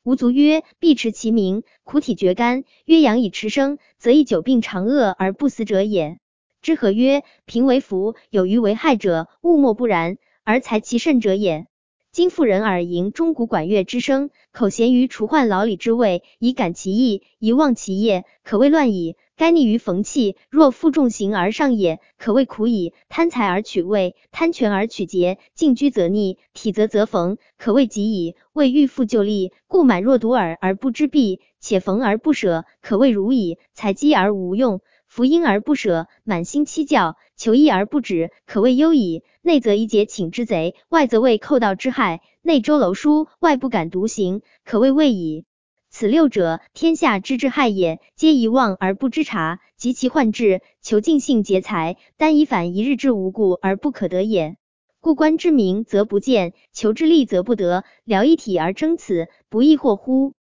吾卒曰：必持其名，苦体绝干。曰：阳以持生，则以久病长恶而不死者也。之何曰：贫为福，有余为害者，物莫不然，而才其甚者也。今妇人耳迎钟鼓管乐之声，口咸于除患劳里之味，以感其意，以忘其业，可谓乱矣。该逆于缝器，若负重行而上也，可谓苦矣。贪财而取位，贪权而取节，进居则逆，体则缝，可谓极矣。为欲复就利，故满若独耳而不知弊，且缝而不舍，可谓如矣。采积而无用，服婴而不舍，满心期教，求益而不止，可谓忧矣。内则以解请之贼，外则为寇盗之害，内周楼书，外不敢独行，可谓畏矣。此六者，天下之至害也，皆遗忘而不知察，及其患至，求尽性劫财，单以反一日之无故而不可得也。故观之明则不见，求之利则不得，聊一体而争此，不亦惑乎？